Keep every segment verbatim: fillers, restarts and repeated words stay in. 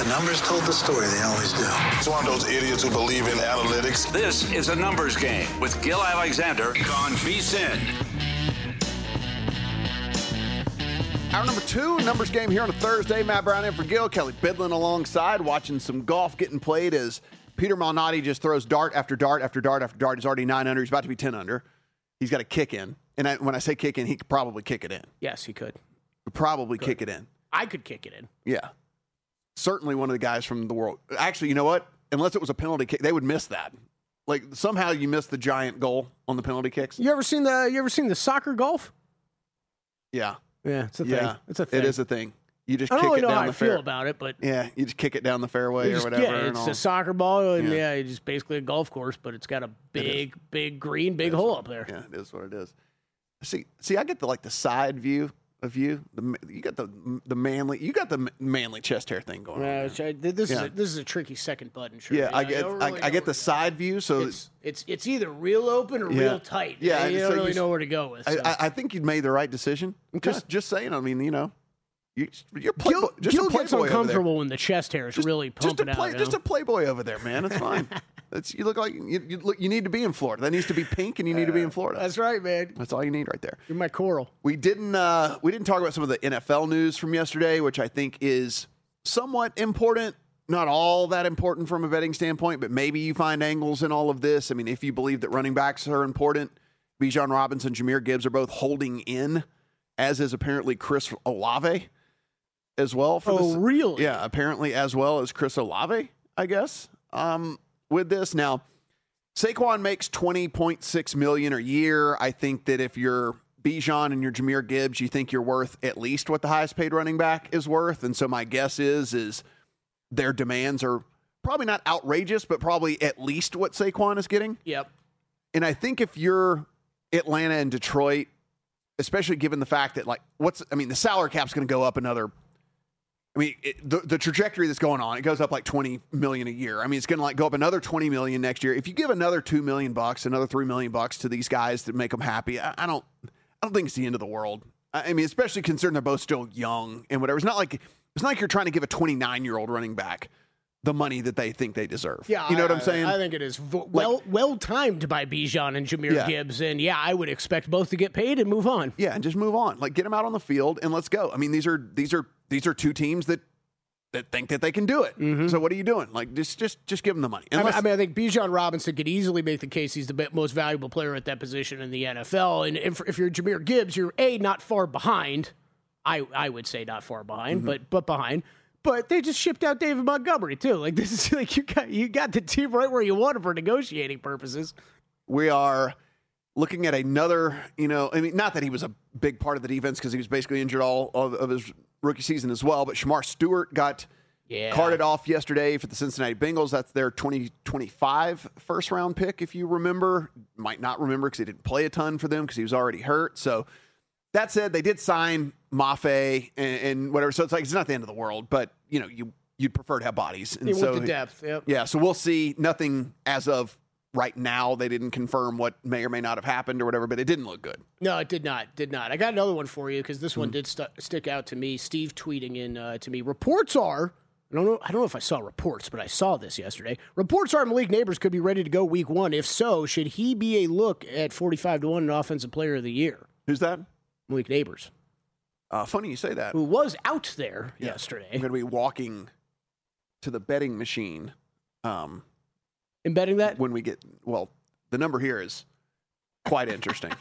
The numbers told the story. They always do. It's one of those idiots who believe in analytics. This is a numbers game with Gil Alexander on VSiN. Hour number two, numbers game here on a Thursday. Matt Brown in for Gil. Kelly Bidlin alongside, watching some golf getting played as Peter Malnati just throws dart after dart after dart after dart. He's already nine under. He's about to be ten under. He's got a kick in. And I, when I say kick in, he could probably kick it in. Yes, he could. Could probably Good. kick it in. I could kick it in. Yeah. Certainly one of the guys from the world. Actually, you know what? Unless it was a penalty kick, they would miss that. Like, somehow you miss the giant goal on the penalty kicks. You ever seen the you ever seen the soccer golf? Yeah. Yeah, it's a thing. Yeah. It's a thing. It is a thing. You just I don't kick really it know down how the I fair- feel about it, but Yeah, you just kick it down the fairway you or just- whatever. Yeah, and it's all. a soccer ball, and Yeah. yeah. it's just basically a golf course, but it's got a big, is. big green, big It is hole what- up there. Yeah, it is what it is. See, see, I get the like the side view of you. The you got the the manly, you got the manly chest hair thing going Yeah, on. which I- this is Yeah. a, this is a tricky second button. Sure. Yeah, I get don't I, really I know get the where to go. side view, so It's it's it's either real open or Yeah. real tight. Yeah, you it's don't like really you- know where to go with. I, So. I, I think you made the right decision. Okay. Just just saying. I mean, you know, you, you're playboy, Gil, just Gil a playboy gets over there. uncomfortable when the chest hair is Just, really just a pumping play, out. just you a know? playboy over there, man. It's fine. It's you look like you, you look. You need to be in Florida. That needs to be pink, and you need to be in Florida. That's right, man. That's all you need right there. You're my coral. We didn't uh, we didn't talk about some of the N F L news from yesterday, which I think is somewhat important. Not all that important from a betting standpoint, but maybe you find angles in all of this. I mean, if you believe that running backs are important, Bijan Robinson, Jahmyr Gibbs are both holding in, as is apparently Chris Olave as well. For Oh, this. really? Yeah, apparently as well as Chris Olave, I guess, um, with this. Now, Saquon makes twenty point six million dollars a year. I think that if you're Bijan and you're Jahmyr Gibbs, you think you're worth at least what the highest paid running back is worth. And so my guess is, is their demands are probably not outrageous, but probably at least what Saquon is getting. Yep. And I think if you're Atlanta and Detroit, especially given the fact that, like, what's, I mean, the salary cap's going to go up another, I mean, it, the, the trajectory that's going on, it goes up like twenty million a year. I mean, it's going to like go up another twenty million next year. If you give another two million bucks, another three million bucks to these guys to make them happy, I, I don't, I don't think it's the end of the world. I, I mean, especially considering they're both still young and whatever. It's not like, it's not like you're trying to give a twenty-nine year old running back the money that they think they deserve. Yeah, you know I, what I'm saying? I think it is vo- well Like- well timed by Bijan and Jahmyr Yeah. Gibbs, and yeah, I would expect both to get paid and move on. Yeah, and just move on. Like, get them out on the field and let's go. I mean, these are these are these are two teams that that think that they can do it. So what are you doing? Like, just just just give them the money. I mean, Unless- I mean, I think Bijan Robinson could easily make the case he's the be- most valuable player at that position in the N F L. And if, if you're Jahmyr Gibbs, you're A, not far behind. I I would say not far behind, Mm-hmm. but but behind. But they just shipped out David Montgomery too. Like this is like you got you got the team right where you want it for negotiating purposes. we are looking at another, you know, I mean, not that he was a big part of the defense because he was basically injured all of, of his rookie season as well, but Shamar Stewart got Yeah. carted off yesterday for the Cincinnati Bengals. That's their twenty twenty-five first round pick, if you remember. Might not remember because he didn't play a ton for them because he was already hurt. So that said, they did sign Mafe and, and whatever. So it's like, it's not the end of the world, but you know, you, you'd prefer to have bodies. And With so the depth, yep. yeah, so we'll see. Nothing as of right now. They didn't confirm what may or may not have happened or whatever, but it didn't look good. No, it did not. Did not. I got another one for you because this Hmm. one did st- stick out to me. Steve tweeting in uh, to me. Reports are. I don't know. I don't know if I saw reports, but I saw this yesterday. Reports are Malik Neighbors could be ready to go week one. If so, should he be a look at forty-five to one an offensive player of the year? Who's that? Malik Neighbors, Uh, funny you say that. who was out there Yeah. yesterday, I'm going to be walking to the betting machine um, embedding that. when we get, well, the number here is quite interesting.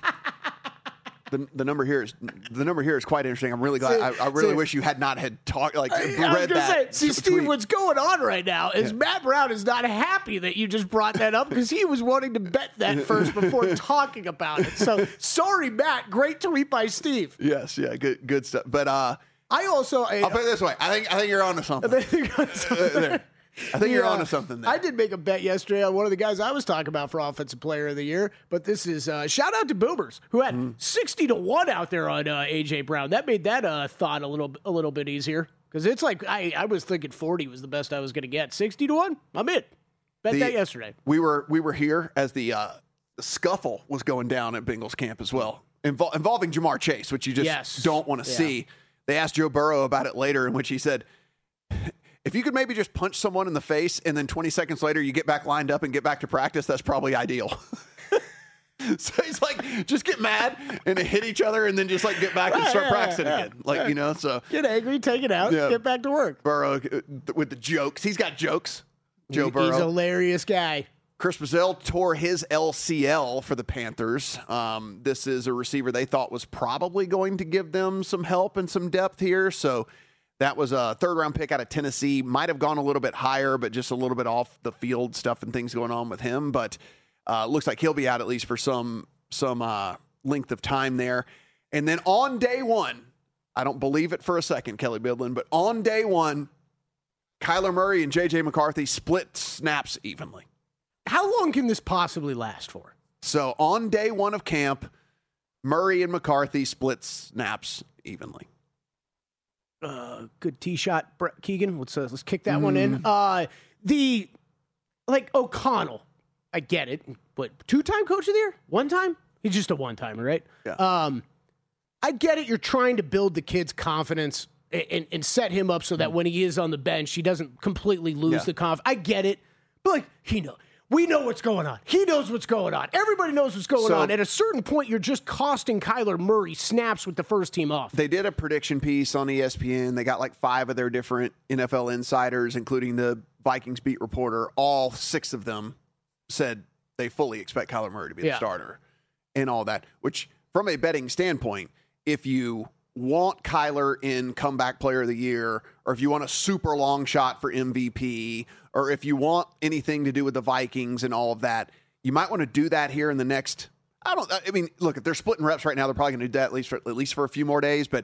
The, the number here is the number here is quite interesting. I'm really glad. See- I, I really see- wish you had not had talked like I was read gonna that. say, see, Steve, tweet. what's going on right now is Yeah. Matt Brown is not happy that you just brought that up because he was wanting to bet that first before talking about it. So sorry, Matt. Great tweet by Steve. Yes, yeah, good good stuff. But uh, I also, I, I'll put it this way. I think I think you're onto something. Uh, there. I think you're Yeah. onto something there. I did make a bet yesterday on one of the guys I was talking about for Offensive Player of the Year, but this is uh, shout out to Boomers who had Mm. sixty to one out there on uh, A J Brown. That made that uh, thought a little a little bit easier because it's like I, I was thinking forty was the best I was going to get. sixty to one, I'm in. Bet The- that yesterday. We were we were here as the, uh, the scuffle was going down at Bengals camp as well, Invol- involving Jamar Chase, which you just Yes. don't want to Yeah. see. They asked Joe Burrow about it later, in which he said, if you could maybe just punch someone in the face and then twenty seconds later you get back lined up and get back to practice, that's probably ideal. So he's like, just get mad and hit each other and then just like get back and start yeah, practicing yeah, again. Like, yeah. you know, so. Get angry, take it out, Yeah. get back to work. Burrow uh, with the jokes. He's got jokes. Joe He- Burrow. He's a hilarious guy. Chris Brazil tore his L C L for the Panthers. Um, this is a receiver they thought was probably going to give them some help and some depth here. So that was a third-round pick out of Tennessee. Might have gone a little bit higher, but just a little bit off the field stuff and things going on with him. But uh, looks like he'll be out at least for some some uh, length of time there. And then on day one, I don't believe it for a second, Kelly Bidlin, but on day one, Kyler Murray and J J McCarthy split snaps evenly. How long can this possibly last for? So on day one of camp, Murray and McCarthy split snaps evenly. Uh, good tee shot, Brett Keegan. Let's uh, let's kick that mm. one in. Uh, the like O'Connell, I get it, but two-time coach of the year, one time. He's just a one-timer, right? Yeah. Um, I get it. You're trying to build the kid's confidence and, and, and set him up so that when he is on the bench, he doesn't completely lose Yeah. the confidence. I get it, but like he know. We know what's going on. He knows what's going on. Everybody knows what's going So- on. At a certain point, you're just costing Kyler Murray snaps with the first team off. They did a prediction piece on E S P N. They got like five of their different N F L insiders, including the Vikings beat reporter. All six of them said they fully expect Kyler Murray to be the Yeah. starter and all that, which from a betting standpoint, if you want Kyler in comeback player of the year, or if you want a super long shot for M V P, or if you want anything to do with the Vikings and all of that, you might want to do that here in the next, I don't, I mean, look, if they're splitting reps right now, they're probably going to do that at least for, at least for a few more days, but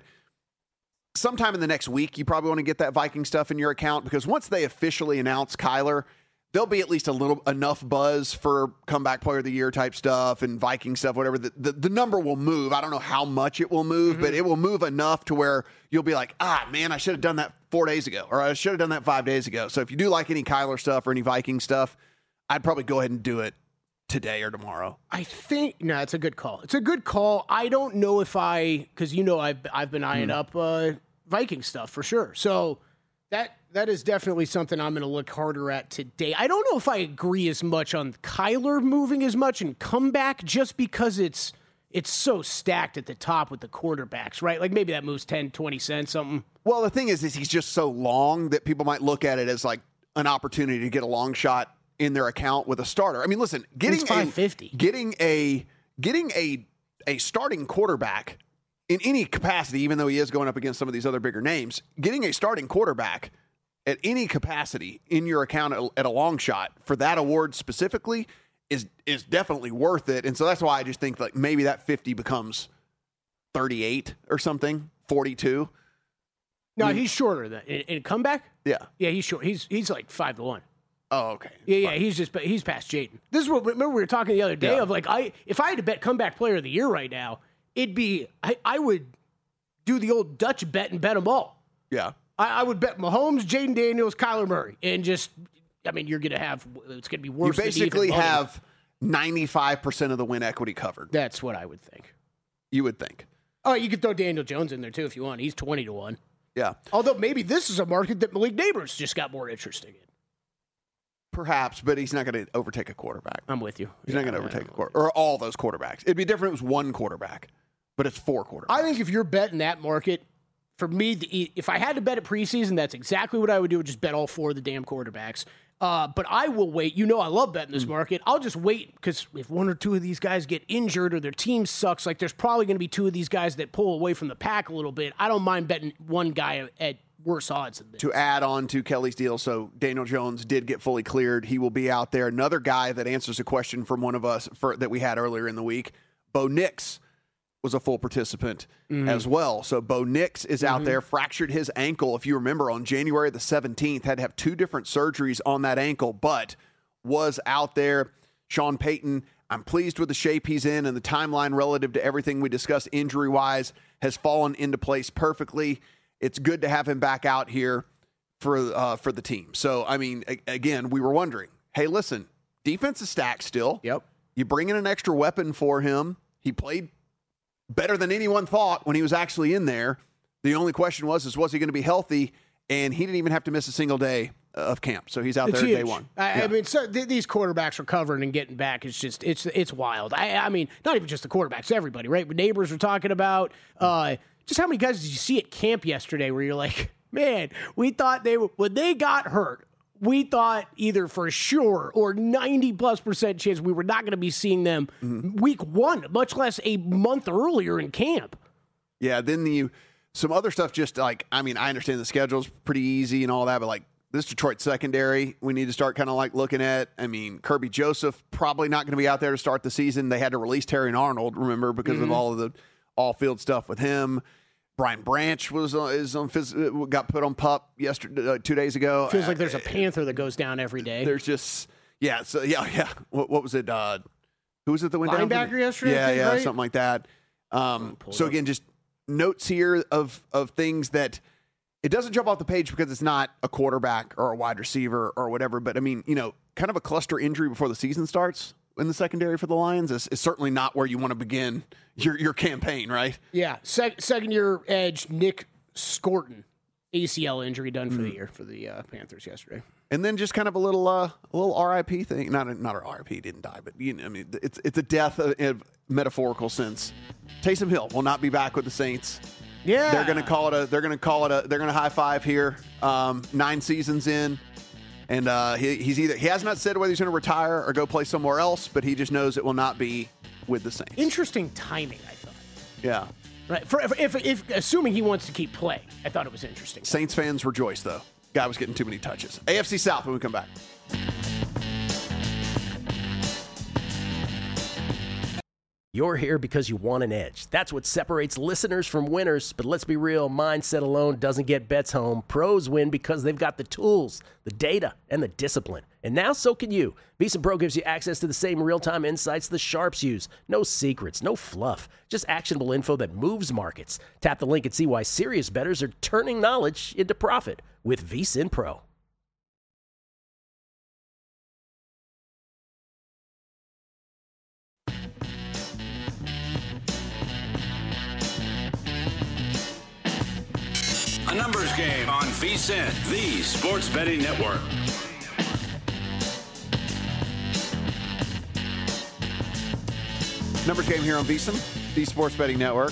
sometime in the next week, you probably want to get that Viking stuff in your account, because once they officially announce Kyler, there'll be at least a little enough buzz for comeback player of the year type stuff and Viking stuff, whatever. The, the, the number will move. I don't know how much it will move, mm-hmm. but it will move enough to where you'll be like, ah, man, I should have done that four days ago, or I should have done that five days ago. So if you do like any Kyler stuff or any Viking stuff, I'd probably go ahead and do it today or tomorrow. I think no, it's a good call. It's a good call. I don't know if I, because you know I've I've been eyeing mm. up uh, Viking stuff for sure. So that that is definitely something I'm going to look harder at today. I don't know if I agree as much on Kyler moving as much and comeback, just because it's it's so stacked at the top with the quarterbacks, right? Like maybe that moves ten, twenty cents, something. Well, the thing is, is he's just so long that people might look at it as like an opportunity to get a long shot in their account with a starter. I mean, listen, getting it's five fifty. a getting a getting a a starting quarterback in any capacity, even though he is going up against some of these other bigger names, getting a starting quarterback at any capacity in your account at, at a long shot for that award specifically is is definitely worth it. And so that's why I just think like maybe that fifty becomes thirty-eight or something, forty-two. No, I mean, he's shorter than in, in comeback. Yeah, yeah, he's short. He's he's like five to one. Oh, okay. Yeah, yeah, Fine. he's just he's past Jaden. This is what remember we were talking the other day Yeah. of like I if I had to bet comeback player of the year right now, it'd be I, I would do the old Dutch bet and bet them all. Yeah. I, I would bet Mahomes, Jaden Daniels, Kyler Murray, and just I mean you're gonna have it's gonna be worse. You basically than even money. have ninety-five percent of the win equity covered. That's what I would think. You would think. Oh, you could throw Daniel Jones in there too if you want. He's twenty to one. Yeah. Although maybe this is a market that Malik Neighbors just got more interesting in. Perhaps, but he's not going to overtake a quarterback. I'm with you. He's Yeah, not going to I'm- overtake I'm a quarterback. Or all those quarterbacks. It'd be different if it was one quarterback, but it's four quarterbacks. I think if you're betting that market, for me, the, if I had to bet it preseason, that's exactly what I would do. Would just bet all four of the damn quarterbacks. Uh, but I will wait. You know I love betting this Mm. market. I'll just wait because if one or two of these guys get injured or their team sucks, like there's probably going to be two of these guys that pull away from the pack a little bit. I don't mind betting one guy at worse odds than this. To add on to Kelly's deal, so Daniel Jones did get fully cleared. He will be out there. Another guy that answers a question from one of us for, that we had earlier in the week, Bo Nix, was a full participant mm-hmm. as well. So Bo Nix is out mm-hmm. there, fractured his ankle, if you remember, on January the seventeenth, had to have two different surgeries on that ankle, but was out there. Sean Payton, I'm pleased with the shape he's in, and the timeline relative to everything we discussed injury-wise has fallen into place perfectly. It's good to have him back out here for uh, for the team. So, I mean, a- again, we were wondering, hey, listen, defense is stacked still. Yep. You bring in an extra weapon for him. He played better than anyone thought when he was actually in there. The only question was, is was he going to be healthy? and he didn't even have to miss a single day of camp. So he's out It's there huge. day one. I, Yeah. I mean, so th- these quarterbacks recovering and getting back is just it's it's wild. I, I mean, not even just the quarterbacks, everybody, right? Neighbors are talking about uh, just how many guys did you see at camp yesterday where you're like, man, we thought they were, when they got hurt, we thought either for sure or ninety plus percent chance we were not going to be seeing them Mm-hmm. week one, much less a month earlier in camp. Yeah, then the some other stuff just like, I mean, I understand the schedule's pretty easy and all that, but like this Detroit secondary, we need to start kind of like looking at. I mean, Kirby Joseph probably not going to be out there to start the season. They had to release Terry and Arnold, remember, because mm-hmm. of all of the all-field stuff with him. Brian Branch was uh, is on phys- got put on pup yesterday, uh, two days ago. Feels like there's a panther that goes down every day. There's just yeah, so yeah, yeah. What, what was it? Uh, who was it that went down? Linebacker yesterday. Yeah, I think, yeah, right? something like that. Um, so up. again, just notes here of of things that it doesn't jump off the page because it's not a quarterback or a wide receiver or whatever. But I mean, you know, kind of a cluster injury before the season starts in the secondary for the Lions is, is certainly not where you want to begin your your campaign, right? Yeah, Sec- second year edge Nick Scorton, A C L injury done for mm. the year for the uh, Panthers yesterday. And then just kind of a little uh, a little R I P thing. Not a, not an R I P, he didn't die, but you know, I mean, it's it's a death in metaphorical sense. Taysom Hill will not be back with the Saints. Yeah, they're going to call it a. They're going to call it a. They're going to high five here. Um, nine seasons in, and uh, he, he's either he has not said whether he's going to retire or go play somewhere else, but he just knows it will not be with the Saints. Interesting timing, I thought. Yeah. Right. For, if, if, if assuming he wants to keep playing, I thought it was interesting. Saints fans rejoice though. Guy was getting too many touches. A F C South when we come back. You're here because you want an edge. That's what separates listeners from winners. But let's be real, mindset alone doesn't get bets home. Pros win because they've got the tools, the data, and the discipline. And now so can you. VEASAN Pro gives you access to the same real-time insights the sharps use. No secrets, no fluff, just actionable info that moves markets. Tap the link and see why serious bettors are turning knowledge into profit with VEASAN Pro. A numbers game on VEASAN, the sports betting network. Numbers game here on VEASAN, the sports betting network.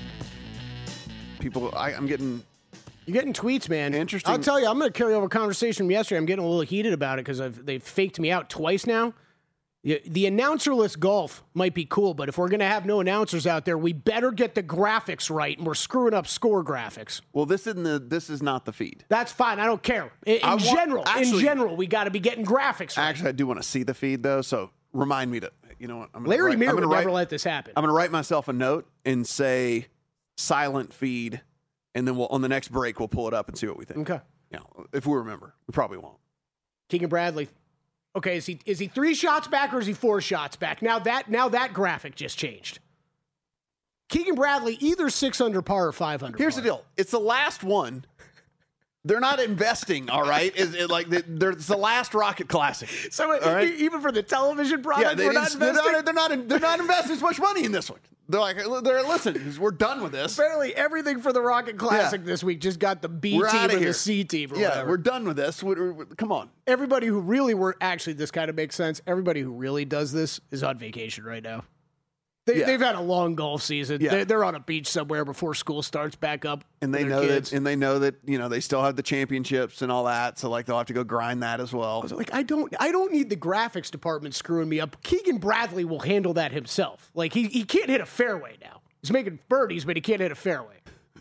People, I, I'm getting... You're getting tweets, man. Interesting. I'll tell you, I'm going to carry over a conversation from yesterday. I'm getting a little heated about it because they've faked me out twice now. The, the announcerless golf might be cool, but if we're going to have no announcers out there, we better get the graphics right, and we're screwing up score graphics. Well, this isn't the. This is not the feed. That's fine. I don't care. In, in I want, general, actually, in general, we got to be getting graphics right. Actually, I do want to see the feed though. So remind me to. You know what? I'm gonna Larry write, Meir I'm would gonna never write, let this happen. I'm going to write myself a note and say silent feed, and then we'll on the next break we'll pull it up and see what we think. Okay. Yeah, if we remember, we probably won't. Keegan Bradley. Okay, is he is he three shots back or is he four shots back? Now that now that graphic just changed. Keegan Bradley either six under par or five under. Here's par. the deal: it's the last one. They're not investing, all right. It's it, like they're, it's the last Rocket Classic. So all right? e- even for the television product, yeah, they we're not they're investing. not, they're not they're not investing as much money in this one. They're like, they're listen, we're done with this. Apparently, everything for the Rocket Classic Yeah. this week just got the B We're team outta or here. the C team or yeah, whatever. we're done with this. We're, we're, come on. Everybody who really were actually this kind of makes sense. Everybody who really does this is on vacation right now. They, Yeah. They've had a long golf season. Yeah. They're, they're on a beach somewhere before school starts back up. And they with know their kids. that, and they know that you know they still have the championships and all that. So like they'll have to go grind that as well. Like I don't, I don't need the graphics department screwing me up. Keegan Bradley will handle that himself. Like he, he can't hit a fairway now. He's making birdies, but he can't hit a fairway.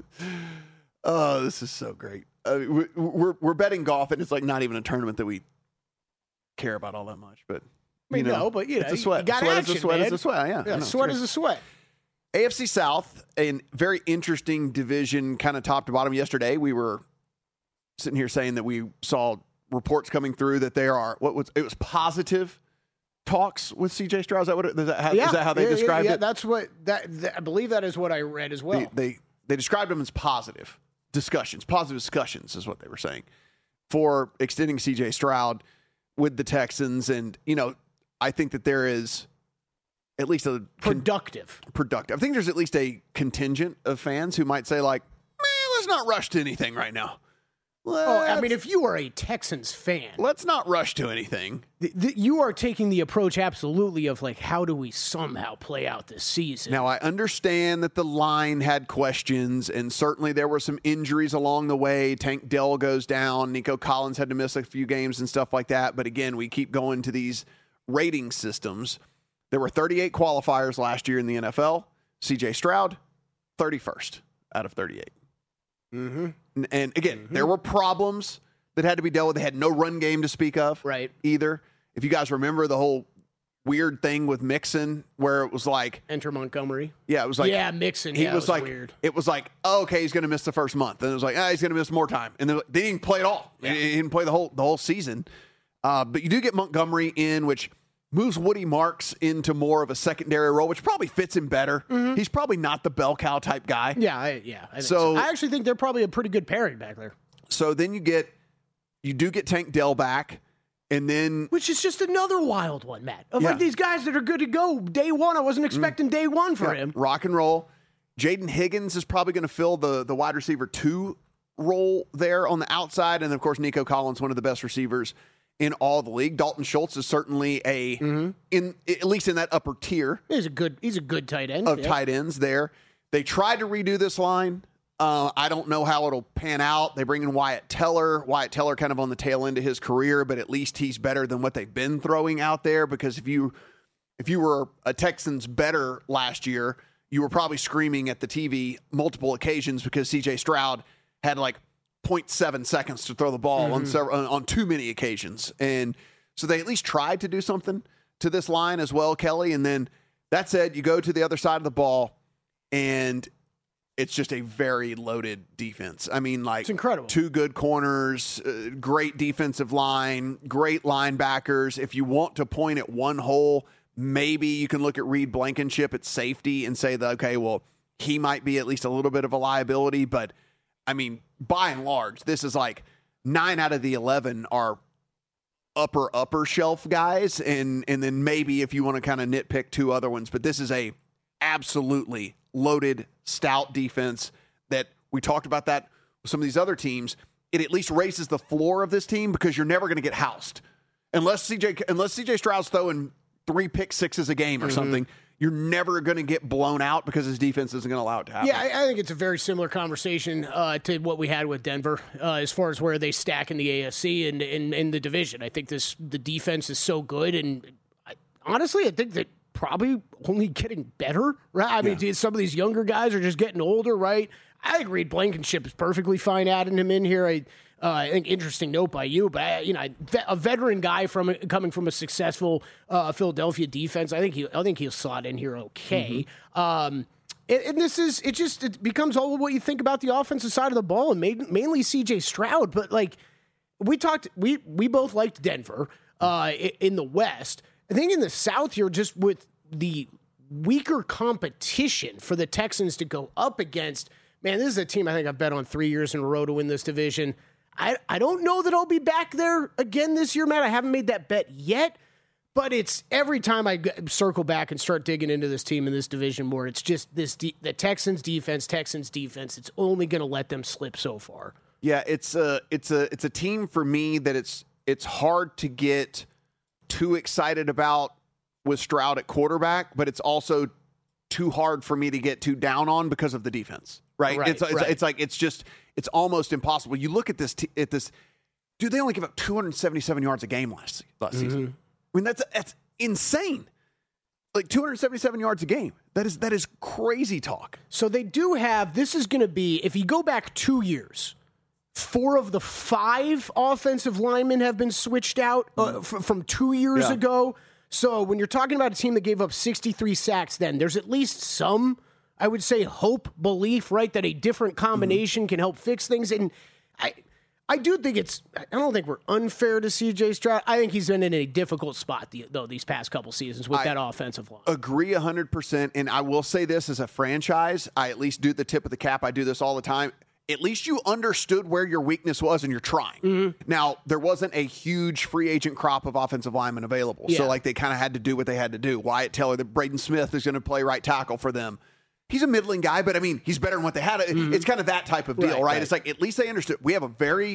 Oh, this is so great. Uh, we- we're we're betting golf, and it's like not even a tournament that we care about all that much. But I mean, you know, no, but you know, it's a sweat. you got sweat action, is a sweat. man. Is a sweat. Yeah, Yeah, I know, sweat it's is a sweat. A F C South, a very interesting division, kind of top to bottom. Yesterday, we were sitting here saying that we saw reports coming through that there are what was it was positive talks with C J Stroud. Is that what it, is that how, Yeah, is that how they yeah, described yeah, yeah, it? That's what that, that. I believe that is what I read as well. They, they they described them as positive discussions. Positive discussions is what they were saying for extending C J Stroud with the Texans, and you know I think that there is at least a Productive. Con- productive. I think there's at least a contingent of fans who might say like, "Man, let's not rush to anything right now." Oh, I mean, if you are a Texans fan, let's not rush to anything. Th- th- you are taking the approach absolutely of like, how do we somehow play out this season? Now, I understand that the line had questions, and certainly there were some injuries along the way. Tank Dell goes down. Nico Collins had to miss a few games and stuff like that. But again, we keep going to these rating systems. There were thirty-eight qualifiers last year in the N F L. C J Stroud, thirty-first out of thirty-eight. Mm-hmm. And, and again, mm-hmm. there were problems that had to be dealt with. They had no run game to speak of, right? Either. If you guys remember the whole weird thing with Mixon, where it was like enter Montgomery. Yeah, it was like yeah, Mixon. He yeah, was, was like weird. It was like oh, okay, he's going to miss the first month, and it was like ah, he's going to miss more time, and then they didn't play at all. Yeah. He didn't play the whole the whole season. Uh, but you do get Montgomery in, which moves Woody Marks into more of a secondary role, which probably fits him better. Mm-hmm. He's probably not the bell cow type guy. Yeah, I, yeah. I think so, so I actually think they're probably a pretty good pairing back there. So then you get, you do get Tank Dell back, and then which is just another wild one, Matt. Of yeah. like these guys that are good to go day one. I wasn't expecting mm. day one for yeah. him. Rock and roll. Jaden Higgins is probably going to fill the the wide receiver two role there on the outside, and of course Nico Collins, one of the best receivers in all the league. Dalton Schultz is certainly a mm-hmm. in at least in that upper tier. He's a good he's a good tight end of yeah. tight ends there. They tried to redo this line. Uh, I don't know how it'll pan out. They bring in Wyatt Teller. Wyatt Teller kind of on the tail end of his career, but at least he's better than what they've been throwing out there. Because if you if you were a Texans better last year, you were probably screaming at the T V multiple occasions because C J Stroud had like zero point seven seconds to throw the ball mm-hmm. on several, on too many occasions. And so they at least tried to do something to this line as well, Kelly. And then that said, you go to the other side of the ball, and it's just a very loaded defense. I mean, like, it's incredible. Two good corners, uh, great defensive line, great linebackers. If you want to point at one hole, maybe you can look at Reed Blankenship at safety and say that, okay, well, he might be at least a little bit of a liability. But, I mean, by and large, this is like nine out of the eleven are upper, upper shelf guys. And, and then maybe if you want to kind of nitpick two other ones. But this is a absolutely loaded, stout defense that we talked about that with some of these other teams. It at least raises the floor of this team because you're never going to get housed. Unless C J unless C J Stroud's throwing three pick sixes a game or mm-hmm. something, you're never going to get blown out because his defense isn't going to allow it to happen. Yeah, I, I think it's a very similar conversation uh, to what we had with Denver uh, as far as where they stack in the A F C and in, in the division. I think this the defense is so good, and I, honestly, I think that probably only getting better, right? I mean, yeah. some of these younger guys are just getting older, right? I think Reed Blankenship is perfectly fine adding him in here. I, uh, I think interesting note by you, but you know, a veteran guy from coming from a successful uh, Philadelphia defense. I think he, I think he'll slot in here okay. Mm-hmm. Um, and, and this is it. Just it becomes all of what you think about the offensive side of the ball, and made, mainly C J Stroud. But like we talked, we we both liked Denver uh, in the West. I think in the South here, just with the weaker competition for the Texans to go up against, man, this is a team I think I've bet on three years in a row to win this division. I, I don't know that I'll be back there again this year, Matt. I haven't made that bet yet, but it's every time I circle back and start digging into this team in this division more, it's just this de- the Texans defense, Texans defense. It's only going to let them slip so far. Yeah, it's a it's a it's a team for me that it's it's hard to get too excited about with Stroud at quarterback, but it's also too hard for me to get too down on because of the defense, right? right, it's, it's, right. it's like it's just it's almost impossible. You look at this t- at this, dude. They only give up two hundred seventy-seven yards a game last last mm-hmm. season. I mean, that's that's insane. Like two hundred seventy-seven yards a game. That is that is crazy talk. So they do have. This is going to be if you go back two years. Four of the five offensive linemen have been switched out uh, f- from two years yeah. ago. So when you're talking about a team that gave up sixty-three sacks then, there's at least some, I would say, hope, belief, right, that a different combination mm-hmm. can help fix things. And I I do think it's, I don't think we're unfair to C J Stroud. I think he's been in a difficult spot, though, these past couple seasons with I that offensive line. Agree one hundred percent. And I will say this as a franchise, I at least do the tip of the cap. I do this all the time. At least you understood where your weakness was and you're trying. Mm-hmm. Now, there wasn't a huge free agent crop of offensive linemen available. Yeah. So, like, they kind of had to do what they had to do. Wyatt Teller, the Braden Smith is going to play right tackle for them. He's a middling guy, but, I mean, he's better than what they had. Mm-hmm. It's kind of that type of deal, right, right? right? It's like, at least they understood. We have a very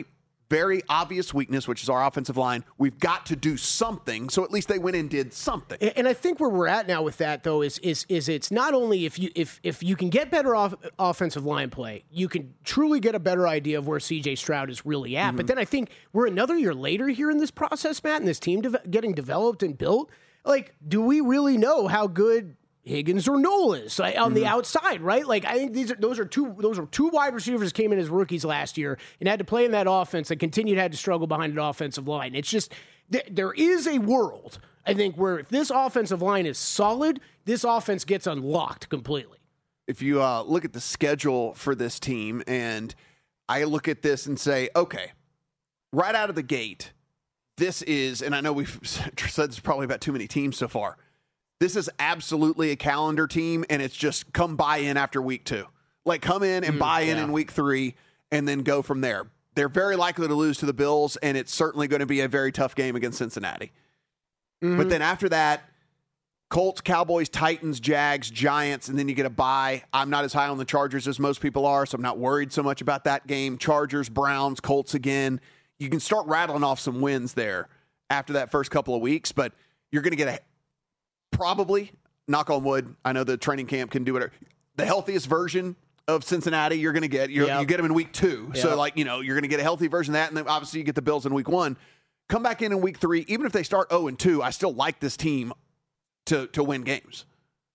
very obvious weakness, which is our offensive line. We've got to do something. So at least they went and did something. And I think where we're at now with that, though, is is is it's not only if you if if you can get better off offensive line play, you can truly get a better idea of where C J Stroud is really at. Mm-hmm. But then I think we're another year later here in this process, Matt, and this team de- getting developed and built. Like, do we really know how good Higgins or Noel is like, on mm-hmm. the outside, right? Like, I think these are those are two those are two wide receivers came in as rookies last year and had to play in that offense and continued had to struggle behind an offensive line. It's just th- there is a world, I think, where if this offensive line is solid, this offense gets unlocked completely. If you uh, look at the schedule for this team, and I look at this and say, okay, right out of the gate, this is, and I know we've said this probably about too many teams so far. This is absolutely a calendar team, and it's just come buy in after week two. Like, come in and mm, buy in yeah. in week three, and then go from there. They're very likely to lose to the Bills, and it's certainly going to be a very tough game against Cincinnati. Mm-hmm. But then after that, Colts, Cowboys, Titans, Jags, Giants, and then you get a bye. I'm not as high on the Chargers as most people are, so I'm not worried so much about that game. Chargers, Browns, Colts again. You can start rattling off some wins there after that first couple of weeks, but you're going to get a probably, knock on wood, I know the training camp can do whatever. The healthiest version of Cincinnati you're going to get. You're, yep. You get them in week two. Yep. So, like, you know, you're going to get a healthy version of that, and then obviously you get the Bills in week one. Come back in in week three. Even if they start oh and two, I still like this team to to win games.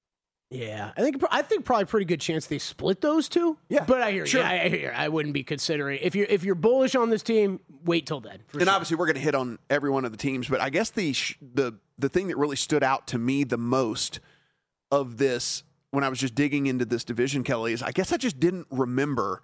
Yeah, I think I think probably a pretty good chance they split those two. Yeah, but I hear sure. you. I hear. I wouldn't be considering if you're if you're bullish on this team. Wait till then. And sure. obviously, we're going to hit on every one of the teams. But I guess the the the thing that really stood out to me the most of this when I was just digging into this division, Kelly, is I guess I just didn't remember.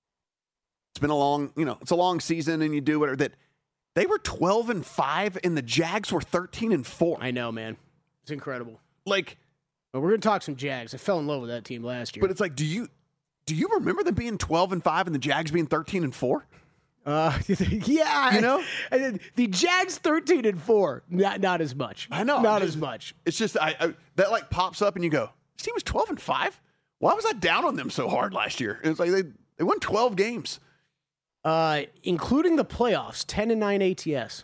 It's been a long, you know, it's a long season, and you do whatever that. They were twelve and five, and the Jags were thirteen and four. I know, man. It's incredible. Like. But we're going to talk some Jags. I fell in love with that team last year. But it's like, do you do you remember them being twelve and five and the Jags being thirteen and four? Uh, yeah, you know, I, the Jags thirteen and four, not not as much. I know, not just, as much. It's just I, I that like pops up and you go, this team was twelve and five. Why was I down on them so hard last year? It's like they they won twelve games, uh, including the playoffs, ten and nine A T S.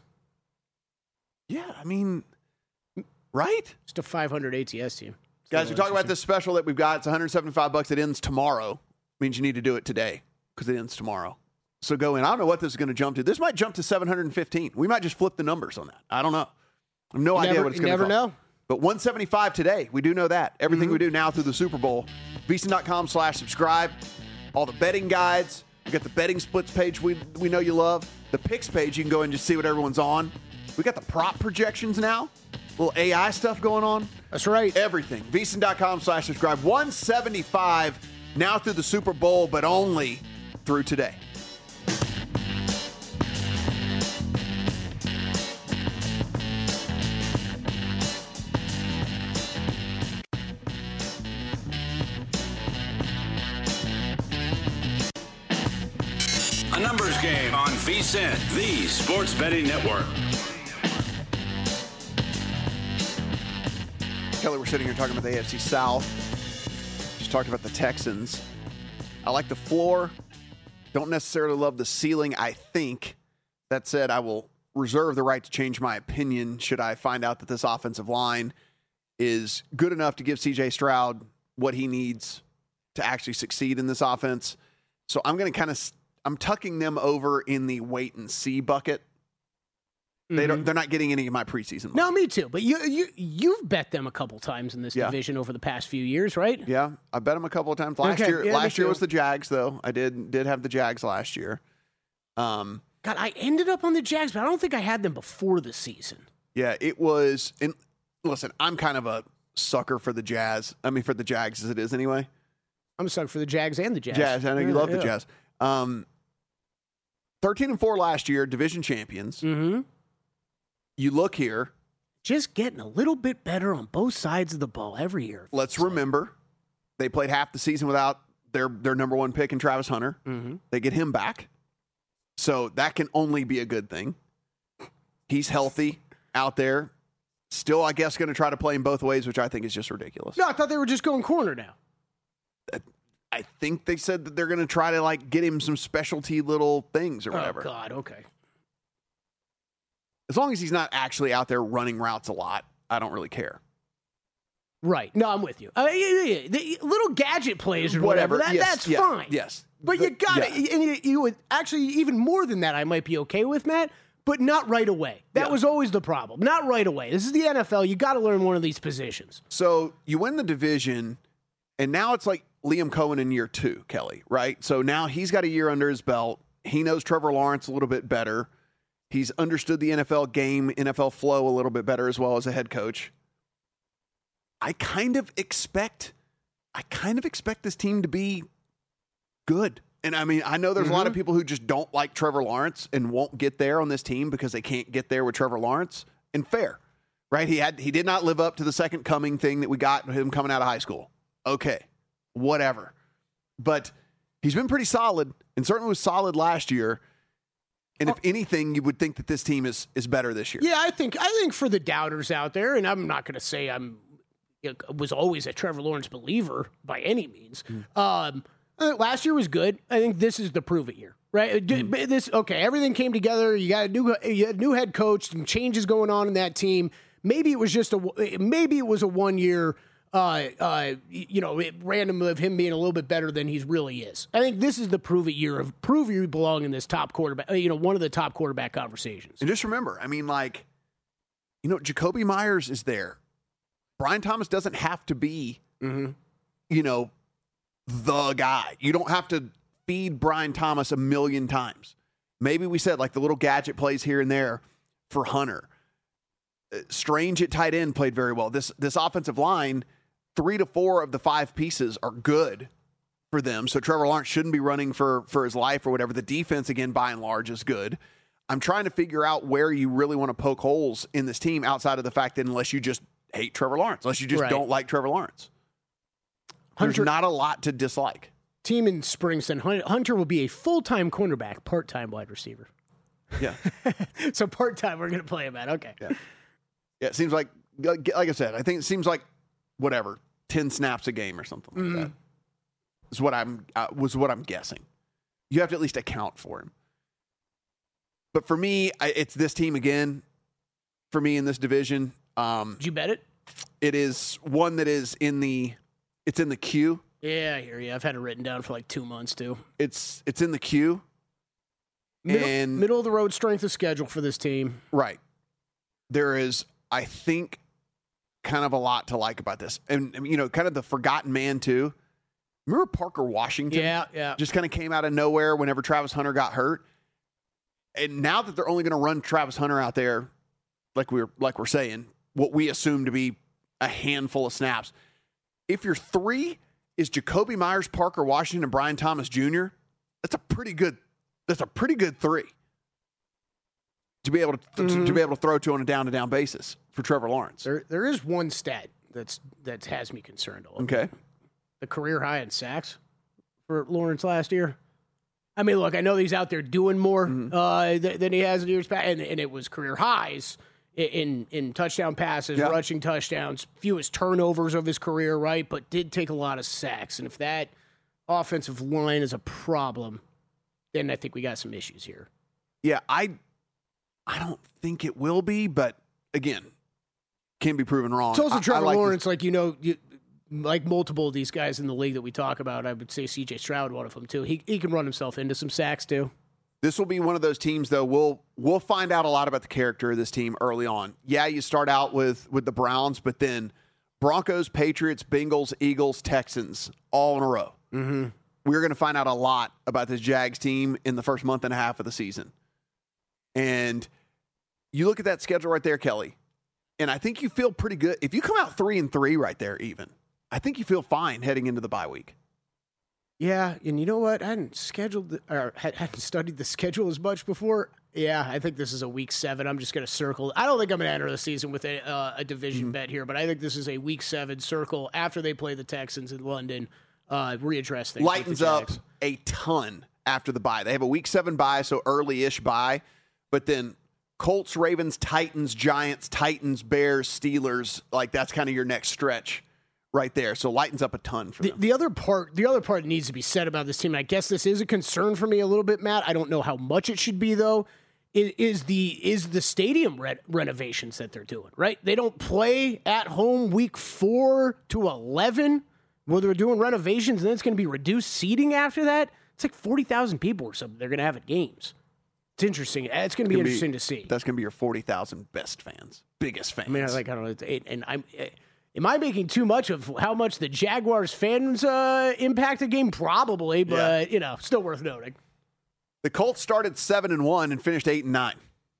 Yeah, I mean, right? Just a five hundred A T S team. Guys, we talk about this special that we've got. It's one hundred seventy-five bucks. It ends tomorrow. Means you need to do it today because it ends tomorrow. So go in. I don't know what this is going to jump to. This might jump to seven hundred fifteen. We might just flip the numbers on that. I don't know. I have no you idea never, what it's going to cost. Never know. But one seventy-five today. We do know that. Everything mm-hmm. we do now through the Super Bowl. VSiN.com slash subscribe. All the betting guides. We got the betting splits page we we know you love. The picks page. You can go in and just see what everyone's on. We got the prop projections now. Little A I stuff going on. That's right. Everything. VSiN.com slash subscribe. one seventy-five now through the Super Bowl, but only through today. A numbers game on VSiN, the sports betting network. Kelly, we're sitting here talking about the A F C South. Just talked about the Texans. I like the floor. Don't necessarily love the ceiling, I think. That said, I will reserve the right to change my opinion should I find out that this offensive line is good enough to give C J Stroud what he needs to actually succeed in this offense. So I'm going to kind of, I'm tucking them over in the wait and see bucket. They mm-hmm. don't. They're not getting any of my preseason money. No, me too. But you, you, you've bet them a couple times in this yeah. division over the past few years, right? Yeah, I bet them a couple of times last okay. year. Yeah, last year was the Jags, though. I did did have the Jags last year. Um, God, I ended up on the Jags, but I don't think I had them before the season. Yeah, it was. And listen, I'm kind of a sucker for the Jazz. I mean, for the Jags as it is anyway. I'm a sucker for the Jags and the Jazz. Jazz, I know yeah, you love yeah. the Jazz. Um, thirteen and four last year, division champions. Mm-hmm. You look here. Just getting a little bit better on both sides of the ball every year. Let's remember, they played half the season without their, their number one pick in Travis Hunter. Mm-hmm. They get him back. So that can only be a good thing. He's healthy out there. Still, I guess, going to try to play him both ways, which I think is just ridiculous. No, I thought they were just going corner now. I think they said that they're going to try to like get him some specialty little things or whatever. Oh, God, okay. As long as he's not actually out there running routes a lot, I don't really care. Right. No, I'm with you. Uh, yeah, yeah, yeah. The little gadget plays or Whatever. whatever, that, Yes, that's yeah, fine. yes. But you got to, Yeah. and you, you would actually, even more than that, I might be okay with, Matt, but not right away. That Yeah. was always the problem. Not right away. This is the N F L. You got to learn one of these positions. So you win the division, and now it's like Liam Cohen in year two, Kelly, right? So now he's got a year under his belt. He knows Trevor Lawrence a little bit better. He's understood the N F L game, N F L flow a little bit better as well as a head coach. I kind of expect, I kind of expect this team to be good. And I mean, I know there's mm-hmm. a lot of people who just don't like Trevor Lawrence and won't get there on this team because they can't get there with Trevor Lawrence. And fair, right? He had he did not live up to the second coming thing that we got him coming out of high school. Okay, whatever. But he's been pretty solid, and certainly was solid last year. And if anything, you would think that this team is is better this year. Yeah, I think I think for the doubters out there, and I'm not going to say I'm was always a Trevor Lawrence believer by any means. Mm. Um, last year was good. I think this is the prove it year, right? Mm. This okay. Everything came together. You got a new you had a new head coach. Some changes going on in that team. Maybe it was just a maybe it was a one year. Uh, uh, you know, random of him being a little bit better than he really is. I think this is the prove it year of prove you belong in this top quarterback, you know, one of the top quarterback conversations. And just remember, I mean, like, you know, Jacoby Myers is there. Brian Thomas doesn't have to be, mm-hmm. you know, the guy. You don't have to feed Brian Thomas a million times. Maybe we said like the little gadget plays here and there for Hunter. Strange at tight end played very well. This this offensive line, three to four of the five pieces are good for them. So Trevor Lawrence shouldn't be running for, for his life or whatever. The defense, again, by and large, is good. I'm trying to figure out where you really want to poke holes in this team outside of the fact that unless you just hate Trevor Lawrence, unless you just right. don't like Trevor Lawrence. Hunter, There's not a lot to dislike. Team in Springson, Hunter will be a full-time cornerback, part-time wide receiver. Yeah. So part-time we're going to play him at. Okay. Yeah. Yeah, it seems like, like I said, I think it seems like whatever, ten snaps a game or something like mm. that. Is what I'm uh, was what I'm guessing. You have to at least account for him. But for me, I, it's this team again. For me in this division, um, did you bet it? It is one that is in the, it's in the queue. Yeah, I hear you. I've had it written down for like two months too. It's it's in the queue. Middle, and middle of the road strength of schedule for this team. Right. There is, I think, kind of a lot to like about this. And, you know, kind of the forgotten man, too. Remember Parker Washington? Yeah, yeah. Just kind of came out of nowhere whenever Travis Hunter got hurt. And now that they're only going to run Travis Hunter out there, like we're like we're saying, what we assume to be a handful of snaps. If your three is Jacoby Myers, Parker Washington, and Brian Thomas Junior, that's a pretty good, that's a pretty good three. To be able to, mm-hmm. to to be able to throw to on a down to down basis for Trevor Lawrence. There there is one stat that's that has me concerned a little. Okay. Bit. The career high in sacks for Lawrence last year. I mean, look, I know he's out there doing more mm-hmm. uh, th- than he has in years past, and, and it was career highs in in, in touchdown passes, yeah. rushing touchdowns, fewest turnovers of his career, right? But did take a lot of sacks, and if that offensive line is a problem, then I think we got some issues here. Yeah, I. I don't think it will be, but again, can be proven wrong. It's also I, Trevor I like Lawrence, this. like, you know, you, like multiple of these guys in the league that we talk about, I would say C J Stroud, one of them, too. He he can run himself into some sacks, too. This will be one of those teams, though, we'll we'll find out a lot about the character of this team early on. Yeah, you start out with, with the Browns, but then Broncos, Patriots, Bengals, Eagles, Texans, all in a row. Mm-hmm. We're going to find out a lot about this Jags team in the first month and a half of the season. And you look at that schedule right there, Kelly, and I think you feel pretty good. If you come out three and three right there, even, I think you feel fine heading into the bye week. Yeah, and you know what? I hadn't scheduled the, or hadn't studied the schedule as much before. Yeah, I think this is a week seven. I'm just going to circle. I don't think I'm going to enter the season with a, uh, a division mm-hmm. bet here, but I think this is a week seven circle after they play the Texans in London. Uh, readdress things. Lightens up a ton after the bye. They have a week seven bye, so early-ish bye, but then Colts, Ravens, Titans, Giants, Titans, Bears, Steelers, like that's kind of your next stretch right there. So lightens up a ton for the, them. the other part, the other part that needs to be said about this team, and I guess this is a concern for me a little bit, Matt. I don't know how much it should be though. Is, is the is the stadium re- renovations that they're doing, right? They don't play at home week four to eleven. Well, they're doing renovations, and then it's going to be reduced seating after that. It's like forty thousand people or something they're going to have at games. It's interesting. It's going to be interesting be, to see. That's going to be your forty thousand best fans, biggest fans. I mean, like I don't know, it, and I'm. Am I making too much of how much the Jaguars fans uh, impact the game? Probably, but yeah. you know, still worth noting. The Colts started seven and one and finished eight and nine.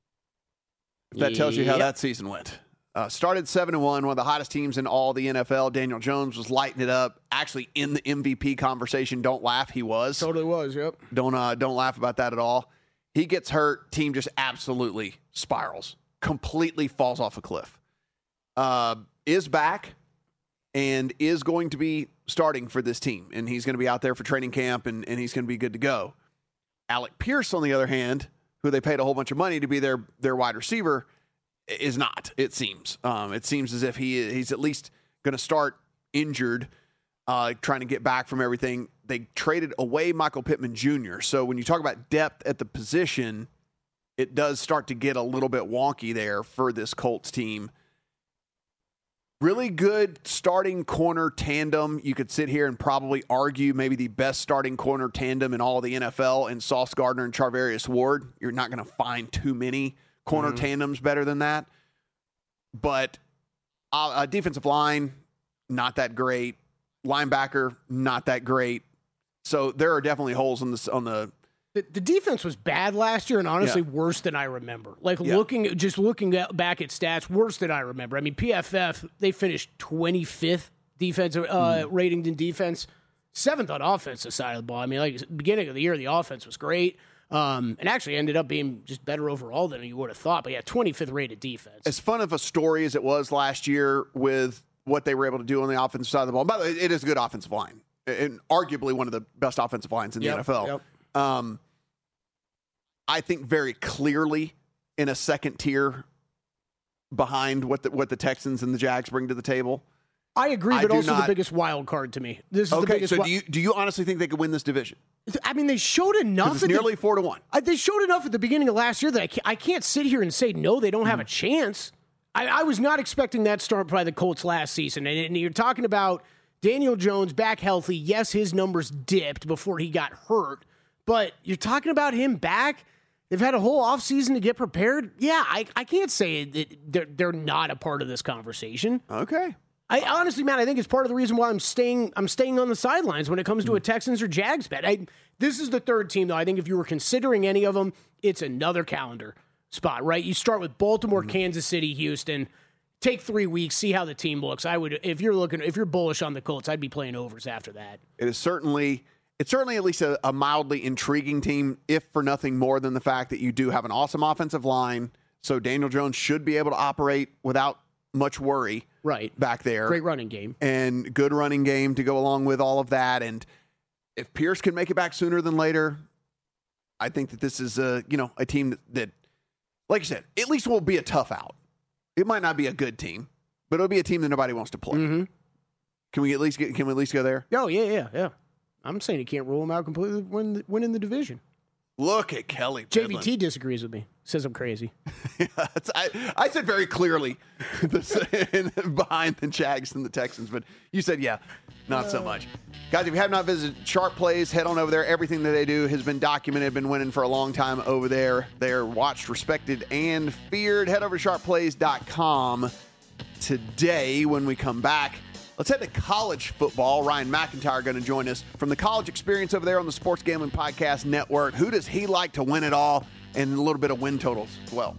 If that tells you how Yep. that season went. Uh, started seven and one, one of the hottest teams in all the N F L. Daniel Jones was lighting it up. Actually, in the M V P conversation, don't laugh, he was. Totally was. Yep. Don't uh, don't laugh about that at all. He gets hurt. Team just absolutely spirals. Completely falls off a cliff. Uh, is back and is going to be starting for this team. And he's going to be out there for training camp, and, and he's going to be good to go. Alec Pierce, on the other hand, who they paid a whole bunch of money to be their, their wide receiver, is not, it seems. Um, it seems as if he he's at least going to start injured, uh, trying to get back from everything. They traded away Michael Pittman Junior So when you talk about depth at the position, it does start to get a little bit wonky there for this Colts team. Really good starting corner tandem. You could sit here and probably argue maybe the best starting corner tandem in all of the N F L in Sauce Gardner and Charvarius Ward. You're not going to find too many corner mm-hmm. tandems better than that. But uh, uh, defensive line, not that great. Linebacker, not that great. So there are definitely holes on the on the. The, the defense was bad last year, and honestly, Yeah. worse than I remember. Like Yeah. looking, just looking at, back at stats, worse than I remember. I mean, P F F they finished twenty-fifth defensive uh, mm. rating in defense, seventh on offensive side of the ball. I mean, like beginning of the year, the offense was great, um, and actually ended up being just better overall than you would have thought. But yeah, twenty-fifth rated defense. As fun of a story as it was last year with what they were able to do on the offensive side of the ball. By the way, it is a good offensive line, and arguably one of the best offensive lines in the yep, N F L. Yep. Um, I think very clearly in a second tier behind what the, what the Texans and the Jags bring to the table. I agree, I but do also not- the biggest wild card to me. This is the Okay, biggest. so wi- do you do you honestly think they could win this division? I mean, they showed enough. It's at the- nearly four to one. I, they showed enough at the beginning of last year that I can't, I can't sit here and say, no, they don't have a chance. I, I was not expecting that start by the Colts last season. And, and you're talking about Daniel Jones back healthy. Yes, his numbers dipped before he got hurt. But you're talking about him back. They've had a whole offseason to get prepared. Yeah, I, I can't say that they're, they're not a part of this conversation. Okay. I honestly, man, I think it's part of the reason why I'm staying. I'm staying on the sidelines when it comes to a Texans or Jags bet. I, this is the third team, though. I think if you were considering any of them, it's another calendar spot, right? You start with Baltimore, mm-hmm. Kansas City, Houston. Take three weeks, see how the team looks. I would, if you're looking, if you're bullish on the Colts, I'd be playing overs after that. It is certainly, it's certainly at least a, a mildly intriguing team, if for nothing more than the fact that you do have an awesome offensive line. So Daniel Jones should be able to operate without much worry. Right. Back there. Great running game. And good running game to go along with all of that. And if Pierce can make it back sooner than later, I think that this is a, you know, a team that, that like you said, at least will be a tough out. It might not be a good team, but it'll be a team that nobody wants to play. Mm-hmm. Can we at least get, can we at least go there? Oh, yeah, yeah, yeah. I'm saying you can't rule them out completely when winning the division. Look at Kelly. J V T disagrees with me. Says I'm crazy. yeah, I, I said very clearly this, behind the Jags and the Texans, but you said, yeah, not so much. Guys, if you have not visited Sharp Plays, head on over there. Everything that they do has been documented, been winning for a long time over there. They're watched, respected, and feared. Head over to sharp plays dot com today. When we come back, let's head to college football. Ryan McIntyre going to join us from the college experience over there on the Sports Gambling Podcast Network. Who does he like to win it all? And a little bit of win totals as well.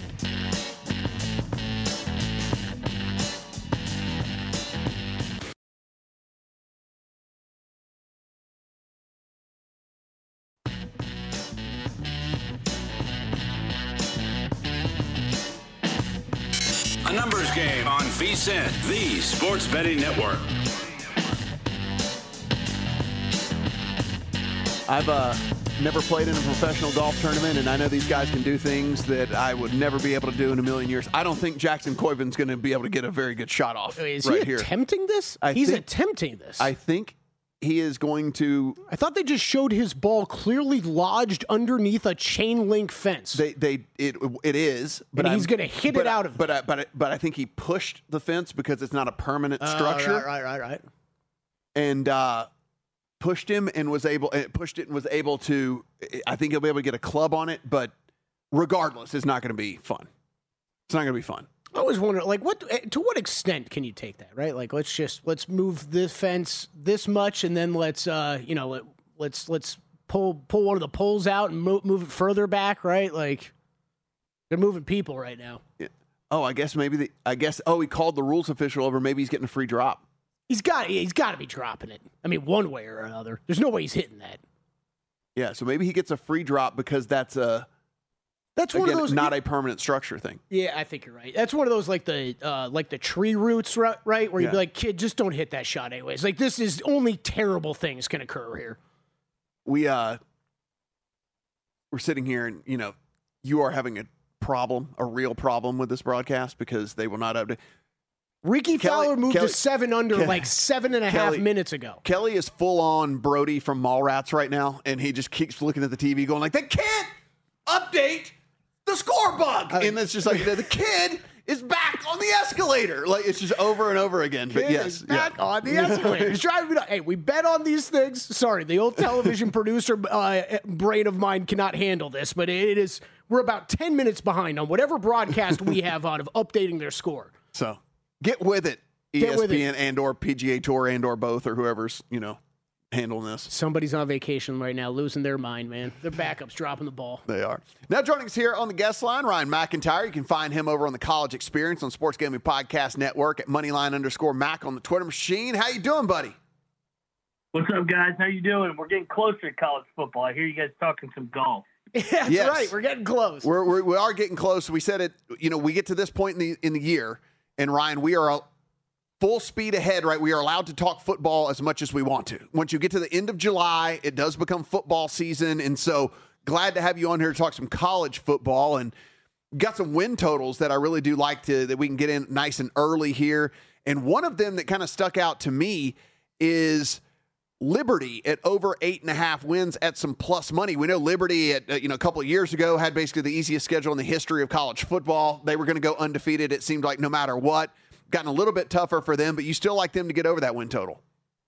A numbers game on V S I N, the Sports Betting Network. I've uh, never played in a professional golf tournament, and I know these guys can do things that I would never be able to do in a million years. I don't think Jackson Coyvin's going to be able to get a very good shot off. Is right he here. attempting this? I He's think, attempting this. I think he is going to. I thought they just showed his ball clearly lodged underneath a chain link fence. They, they, it, it is, but and he's I'm- going to hit but it I- out of. But, I, but, I, but I think he pushed the fence because it's not a permanent Uh, structure, right, right, right, right. and uh, pushed him and was able, uh, pushed it and was able to. I think he'll be able to get a club on it, but regardless, it's not going to be fun. It's not going to be fun. I always wonder, like, what to what extent can you take that, right? Like, let's just let's move this fence this much, and then let's, uh, you know, let, let's let's pull pull one of the poles out and move, move it further back, right? Like, they're moving people right now. Yeah. Oh, I guess maybe the. I guess. Oh, he called the rules official over. Maybe he's getting a free drop. He's got he's got to be dropping it. I mean, one way or another. There's no way he's hitting that. Yeah, so maybe he gets a free drop because that's a. That's one Again, of those not a permanent structure thing. Yeah, I think you're right. That's one of those like the uh, like the tree roots, right? right? Where you'd be Yeah. like, kid, just don't hit that shot anyways. Like this is only terrible things can occur here. We uh, we're sitting here, and you know, you are having a problem, a real problem with this broadcast because they will not update. Ricky Kelly- Fowler moved Kelly- to seven under Ke- like seven and a half Kelly- minutes ago. Kelly is full on Brody from Mallrats right now, and he just keeps looking at the T V, going like, "They can't update the score bug," and it's just like the kid is back on the escalator. Like it's just over and over again. But Kid yes, is back yeah. on the escalator. He's driving me nuts. Hey, we bet on these things. Sorry, the old television producer uh, brain of mine cannot handle this, but it is. We're about ten minutes behind on whatever broadcast we have on of updating their score. So get with it, Get with E S P N and or P G A Tour and or both or whoever's you know handling this. Somebody's on vacation right now, losing their mind, man. Their backup's dropping the ball. They are. Now joining us here on the guest line, Ryan McIntyre. You can find him over on the College Experience on Sports Gaming Podcast Network at Moneyline underscore Mac on the Twitter machine. How you doing, buddy? What's up, guys? How you doing? We're getting closer to college football. I hear you guys talking some golf. Yeah, that's Yes. right. We're getting close. We're, we're we are getting close. We said it. You know, we get to this point in the in the year, and Ryan, we are full speed ahead. Right, we are allowed to talk football as much as we want to. Once you get to the end of July, it does become football season, and so glad to have you on here to talk some college football and got some win totals that I really do like to that we can get in nice and early here. And one of them that kind of stuck out to me is Liberty at over eight and a half wins at some plus money. We know Liberty at, uh, you know, a couple of years ago had basically the easiest schedule in the history of college football. They were going to go undefeated. It seemed like no matter what, gotten a little bit tougher for them, but you still like them to get over that win total.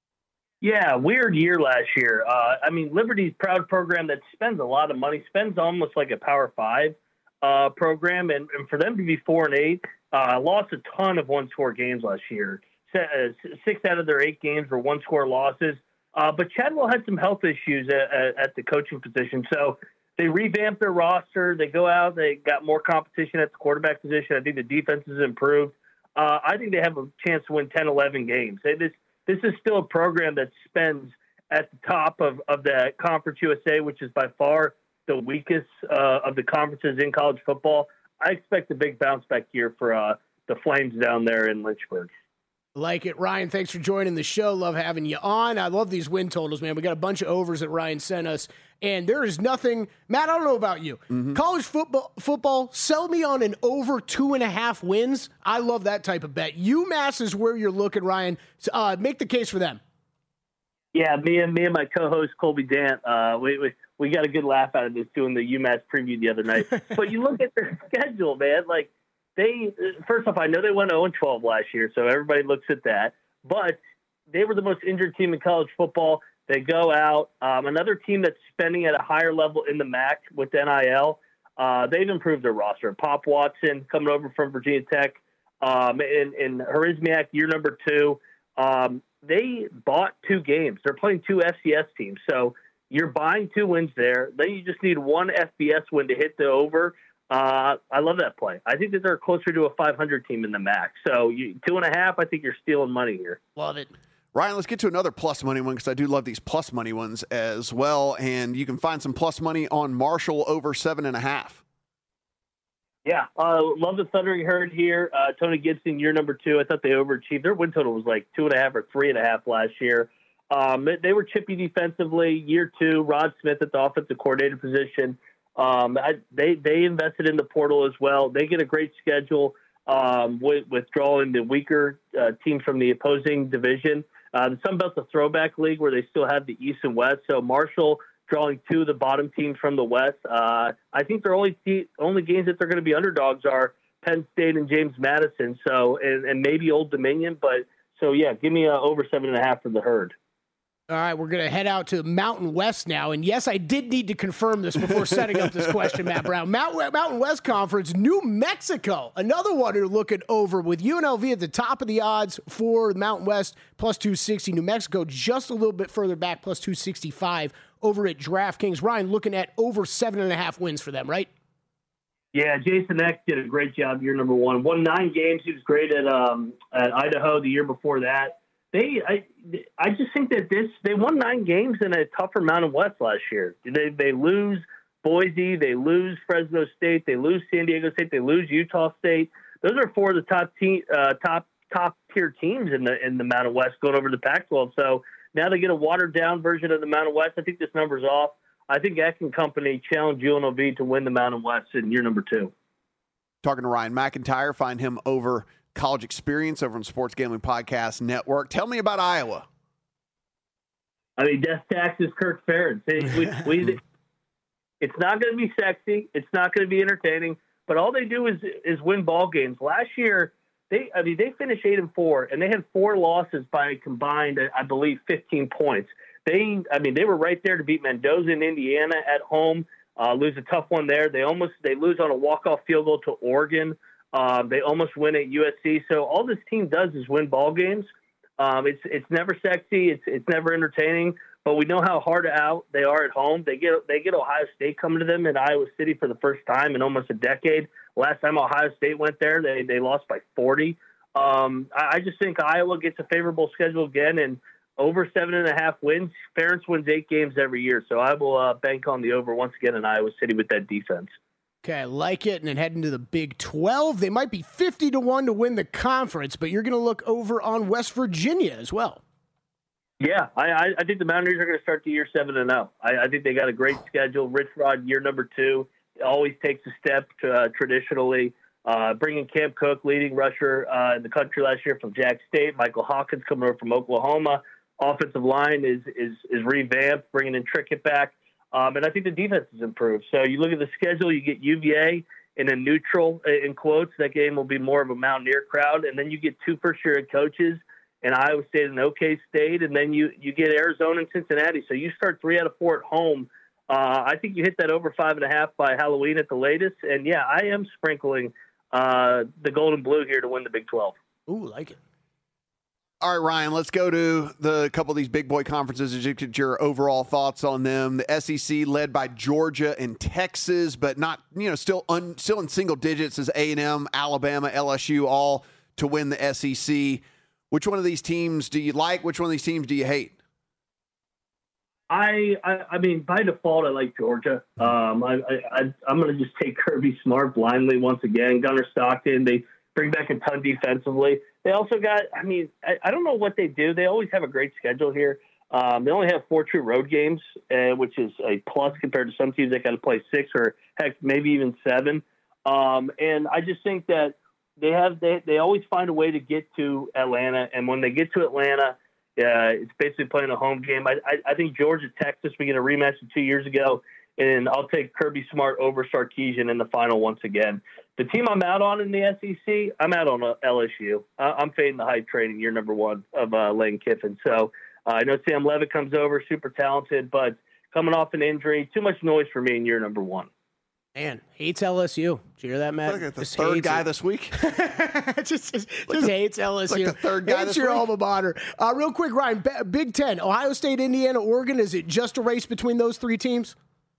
Yeah, weird year last year. Uh, I mean, Liberty's proud program that spends a lot of money, spends almost like a Power Five uh, program, and, and for them to be four and eight, uh, lost a ton of one-score games last year. Se- uh, Six out of their eight games were one-score losses. Uh, but Chadwell had some health issues at, at, at the coaching position. So they revamped their roster. They go out. They got more competition at the quarterback position. I think the defense has improved. Uh, I think they have a chance to win ten, eleven games. They, this, this is still a program that spends at the top of, of the Conference U S A, which is by far the weakest uh, of the conferences in college football. I expect a big bounce back year for uh, the Flames down there in Lynchburg. Like it. Ryan, thanks for joining the show. Love having you on. I love these win totals, man. We got a bunch of overs that Ryan sent us, and there is nothing. Matt, I don't know about you. Mm-hmm. College football, football, sell me on an over two and a half wins. I love that type of bet. UMass is where you're looking, Ryan. Uh, make the case for them. Yeah, me and me and my co-host Colby Dant, uh, we, we we got a good laugh out of this doing the UMass preview the other night. But you look at their schedule, man. Like they, first off, I know they went oh and twelve last year, so everybody looks at that. But they were the most injured team in college football. They go out. Um, another team that's spending at a higher level in the M A C with N I L. Uh, they've improved their roster. Pop Watson coming over from Virginia Tech, um, and, and Harismiak, year number two. Um, they bought two games. They're playing two F C S teams. So you're buying two wins there. Then you just need one F B S win to hit the over. Uh, I love that play. I think that they're closer to a five hundred team in the M A C. So you, two and a half, I think you're stealing money here. Love it. Ryan, let's get to another plus money one because I do love these plus money ones as well. And you can find some plus money on Marshall over seven and a half. Yeah, uh, love the Thundering Herd here. Uh, Tony Gibson, year number two. I thought they overachieved. Their win total was like two and a half or three and a half last year. Um, they were chippy defensively. Year two, Rod Smith at the offensive coordinator position. Um, I, they they invested in the portal as well. They get a great schedule um, with, with drawing the weaker uh, teams from the opposing division. Uh, the Sun Belt's a throwback league where they still have the East and West. So Marshall drawing two of the bottom teams from the West. Uh, I think their only te- only games that they're going to be underdogs are Penn State and James Madison. So and, and maybe Old Dominion. But so yeah, give me uh, over seven and a half for the Herd. All right, we're going to head out to Mountain West now. And yes, I did need to confirm this before setting up this question, Matt Brown. Mount, Mountain West Conference, New Mexico, another one you're looking over with U N L V at the top of the odds for Mountain West, plus two sixty. New Mexico just a little bit further back, plus two sixty-five over at DraftKings. Ryan, looking at over seven and a half wins for them, right? Yeah, Jason Eck did a great job year number one. Won nine games. He was great at, um, at Idaho the year before that. They, I, I just think that this they won nine games in a tougher Mountain West last year. They they lose Boise, they lose Fresno State, they lose San Diego State, they lose Utah State. Those are four of the top team, uh, top top tier teams in the in the Mountain West going over to the Pac twelve. So now they get a watered down version of the Mountain West. I think this number's off. I think Eck and company challenge U N L V to win the Mountain West in year number two. Talking to Ryan McIntyre, find him over College Experience over on Sports Gambling Podcast Network. Tell me about Iowa. I mean, Death Taxes, Kirk Ferentz. We, we, it's not going to be sexy. It's not going to be entertaining. But all they do is is win ball games. Last year, they I mean they finished eight and four, and they had four losses by combined, I believe, fifteen points. They I mean they were right there to beat Mendoza in Indiana at home. Uh, lose a tough one there. They almost they lose on a walk off field goal to Oregon. Um, they almost win at U S C. So all this team does is win ball games. Um, it's it's never sexy. It's it's never entertaining. But we know how hard out they are at home. They get they get Ohio State coming to them in Iowa City for the first time in almost a decade. Last time Ohio State went there, they they lost by forty. Um, I, I just think Iowa gets a favorable schedule again, and over seven and a half wins. Ferentz wins eight games every year, so I will uh, bank on the over once again in Iowa City with that defense. Okay, I like it. And then heading to the Big twelve, they might be fifty to one to win the conference, but you're going to look over on West Virginia as well. Yeah, I, I think the Mountaineers are going to start the year seven and zero. I, I think they got a great schedule. Rich Rod, year number two, always takes a step to, uh, traditionally. Uh, bringing Cam Cook, leading rusher uh, in the country last year from Jack State. Michael Hawkins coming over from Oklahoma. Offensive line is is is revamped, bringing in Trickett back. Um, and I think the defense has improved. So you look at the schedule, you get U V A in a neutral, in quotes. That game will be more of a Mountaineer crowd. And then you get two first-year head coaches in Iowa State and OK State. And then you, you get Arizona and Cincinnati. So you start three out of four at home. Uh, I think you hit that over five and a half by Halloween at the latest. And, yeah, I am sprinkling uh, the gold and blue here to win the Big twelve. Ooh, like it. All right, Ryan, let's go to the couple of these big boy conferences and get your overall thoughts on them. The S E C led by Georgia and Texas, but not, you know, still un, still in single digits as A and M, Alabama, L S U, all to win the S E C. Which one of these teams do you like? Which one of these teams do you hate? I, I, I mean, by default, I like Georgia. Um, I, I, I'm going to just take Kirby Smart blindly once again. Gunnar Stockton, they bring back a ton defensively. They also got, I mean, I, I don't know what they do. They always have a great schedule here. Um, they only have four true road games, uh, which is a plus compared to some teams that got to play six or, heck, maybe even seven. Um, and I just think that they have they, they always find a way to get to Atlanta. And when they get to Atlanta, uh, it's basically playing a home game. I, I, I think Georgia, Texas, we get a rematch of two years ago. And I'll take Kirby Smart over Sarkisian in the final once again. The team I'm out on in the S E C, I'm out on L S U. Uh, I'm fading the hype train in year number one of uh, Lane Kiffin. So uh, I know Sam Levitt comes over, super talented, but coming off an injury, too much noise for me in year number one. Man, hates L S U. Did you hear that, Matt? Look at the just third guy it. this week. just just, like just the, hates L S U. Like the third guy hates this your week. alma mater. Uh, real quick, Ryan, B- Big Ten, Ohio State, Indiana, Oregon. Is it just a race between those three teams?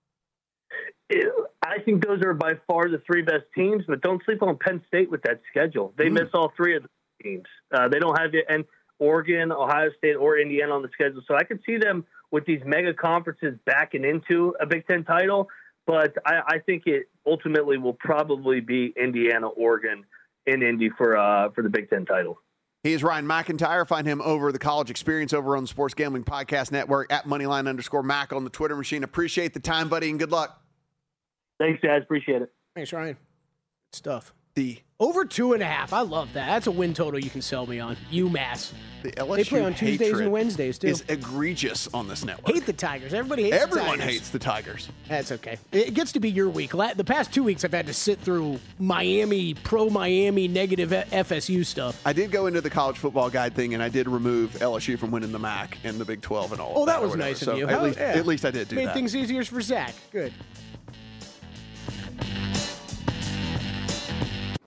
I think those are by far the three best teams, but don't sleep on Penn State with that schedule. They mm. miss all three of the teams. Uh, they don't have it, and Oregon, Ohio State, or Indiana on the schedule. So I could see them with these mega conferences backing into a Big Ten title, but I, I think it ultimately will probably be Indiana, Oregon, and Indy for uh, for the Big Ten title. He is Ryan McIntyre. Find him over the College Experience over on the Sports Gambling Podcast Network at Moneyline underscore Mac on the Twitter machine. Appreciate the time, buddy, and good luck. Thanks, guys. Appreciate it. Thanks, Ryan. Good stuff. The over two and a half. I love that. That's a win total you can sell me on. UMass. The L S U they play on Tuesdays hatred and Wednesdays too. Is egregious on this network. Hate the Tigers. Everybody hates Everyone the Tigers. hates the Tigers. That's okay. It gets to be your week. La- The past two weeks, I've had to sit through Miami, pro-Miami, negative F S U stuff. I did go into the college football guide thing, and I did remove L S U from winning the M A C and the Big twelve and all. Oh, of that that was or whatever. nice of so you. At How- least, yeah. at least I did do Made that. things easier for Zach. Good.